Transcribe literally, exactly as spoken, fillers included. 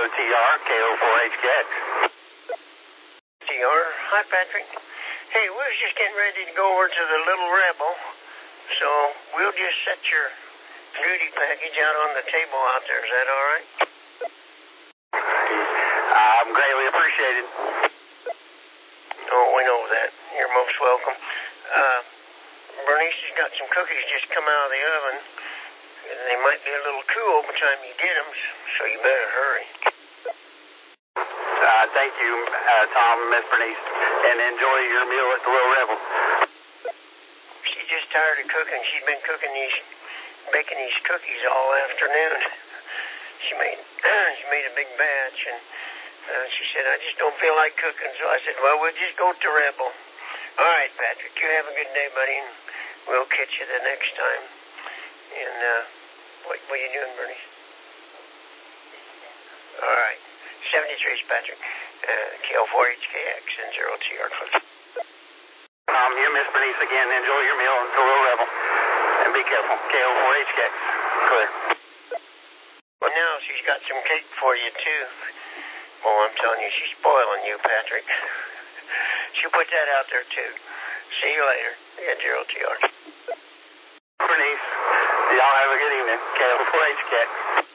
T R, K O four H K X. T R, hi Patrick. Hey, we was just getting ready to go over to the Little Rebel, so we'll just set your duty package out on the table out there. Is that all right? Um, greatly appreciated. Oh, we know that. You're most welcome. Uh, Bernice has got some cookies just come out of the oven. They might be a little cool by the time you get them, so you better hurry. Uh, thank you, uh, Tom and Miss Bernice, and enjoy your meal at the Little Rebel. She's just tired of cooking. She's been cooking these, baking these cookies all afternoon. She made, she made a big batch, and uh, she said, I just don't feel like cooking. So I said, well, we'll just go to Rebel. All right, Patrick, you have a good day, buddy, and we'll catch you the next time. And uh, what, what are you doing, Bernice? All right. seventy-three is Patrick. Uh, K O four H K X and zero T R clear. Um, you Miss Bernice again. Enjoy your meal at the Little Rebel. And be careful. K O four H K X. Clear. Well, now she's got some cake for you, too. Oh, I'm telling you, she's spoiling you, Patrick. She'll put that out there, too. See you later. Yeah, zero T R. Bernice, y'all have a good evening. K O four H K X.